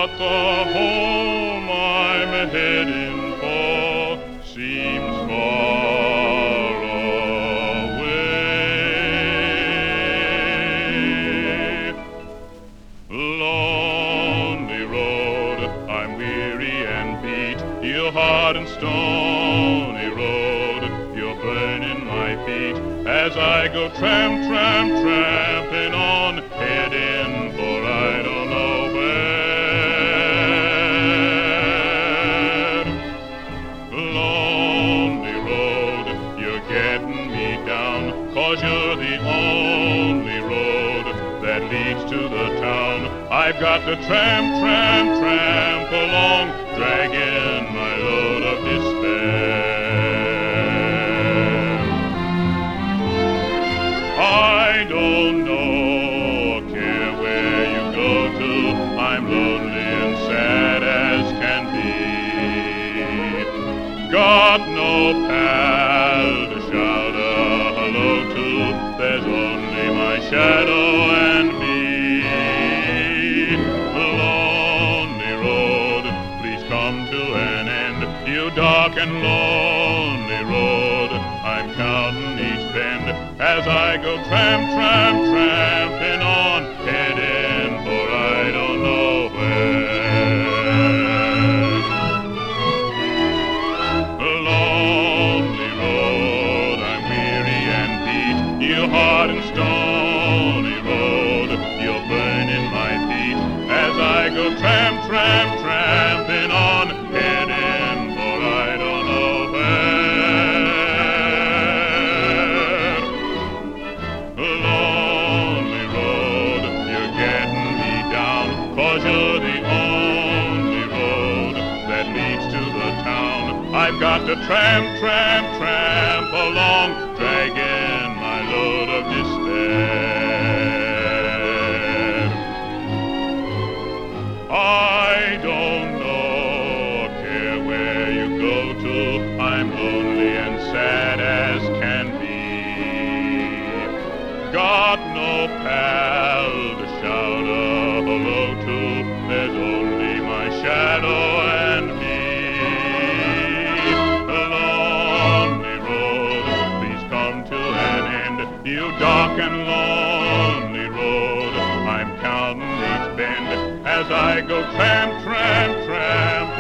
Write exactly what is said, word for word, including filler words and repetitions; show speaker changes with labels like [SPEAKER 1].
[SPEAKER 1] But the home I'm heading for seems far away. Lonely road, I'm weary and beat. You hard and stony road, you're burning my feet as I go tramp, tramp, tramping on, heading for I don't know where. Lonely road, you're getting me down, 'cause you're the only road that leads to the town. I've got to tramp, tramp, tramp along, dragging my load of despair. I don't know, care where you go to, I'm lonely and sad as can be. Got no pal to shout a hello to, there's only my shadow and me. The lonely road, please come to an end, you dark and lonely road, I'm counting each bend as I go tramp, tramp, tramping on, heading for I don't know where. The lonely road, I'm weary and beat, you hard and stony road, you're burning my feet as I go tramp, tramp, tramping on, heading for I don't know where. The lonely road, you're getting me down, 'cause you're the only road that leads to the town. I've got to tramp, tramp, tramp along, dragging my load of despair. I don't know, care where you go to, I'm lonely and sad as can be. Got no pal to shout a hello to, there's only my shadow and me. The lonely road, please come to an end, you dark and lonely road, I'm counting each bend as I go tramp, tramp, tramp